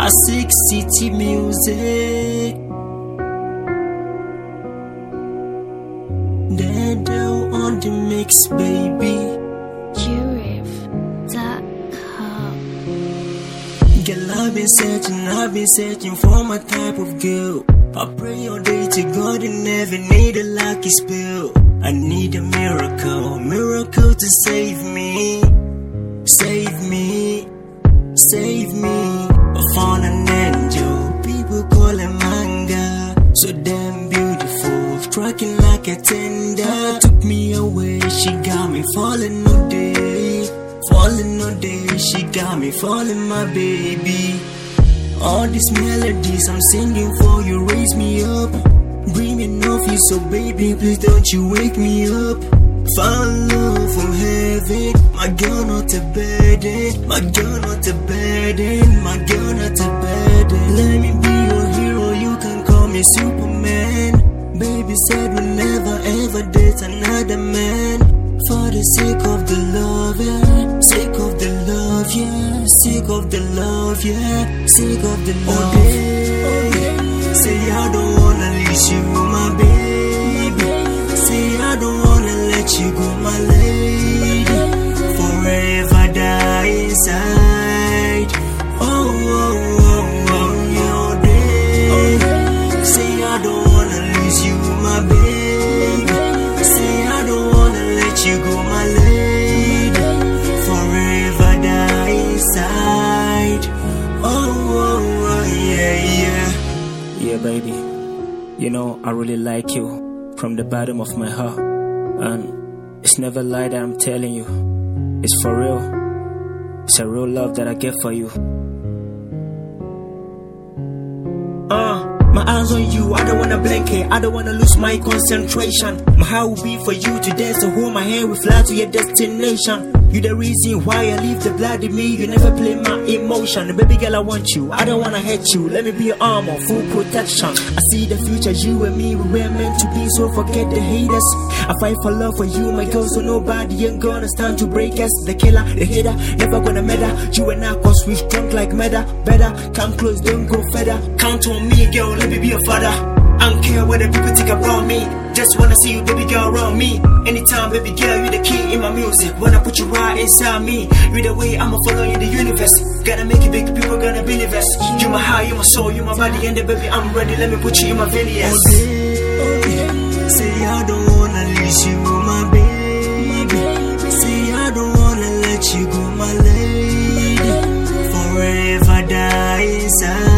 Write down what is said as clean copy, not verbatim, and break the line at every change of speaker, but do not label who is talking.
Classic city music. Dedo on the mix, baby.
Jurif.com.
Girl, I've been searching for my type of girl. I pray all day to God and never need a lucky spell. I need a miracle to save me. Save me. I found an angel, people call him manga. So damn beautiful, striking like a tender. Took me away, she got me falling all day. She got me falling, my baby. All these melodies I'm singing for you raise me up. Dreaming of you, so baby, please don't you wake me up. Found love from heaven, my girl not a burden. My girl not a burden, my girl not a burden. Let me be your hero, you can call me Superman. Baby said we'll never ever date another man. For the sake of the love, yeah. Sake of the love, yeah. Sake of the love, yeah. Sake of the love. Say I don't wanna lose you, my baby. Say I don't wanna let you go, my lady. Forever die inside. Your day. Say I don't wanna lose you, my baby. Say I don't wanna let you go, my lady. Forever die inside. Yeah, baby. You know, I really like you from the bottom of my heart. And it's never lie that I'm telling you. It's for real. It's a real love that I get for you. My eyes on you, I don't wanna blink it, I don't wanna lose my concentration. My heart will beat for you to dance, so hold my hand, we fly to your destination. You the reason why I leave the blood in me, you never play my emotion. Baby girl, I want you, I don't wanna hurt you, let me be your armor, full protection. I see the future, you and me, we were meant to be, so forget the haters. I fight for love for you, my girl, so nobody ain't gonna stand to break us. The killer, the hater, never gonna matter. You and I, cause we strong like matter. Better, come close, don't go further. Count on me, girl, let me be your father. I don't care what the people think about me. Just wanna see you, baby girl, around me. Anytime, baby girl, you the key in my music. Wanna put you right inside me. You the way I'ma follow you in the universe. Gotta make it big, people gonna believe us. You my heart, you my soul, you my body, and the baby, I'm ready. Let me put you in my veins. Say I don't wanna lose you, my baby. Say I don't wanna let you go, my lady. Forever die inside.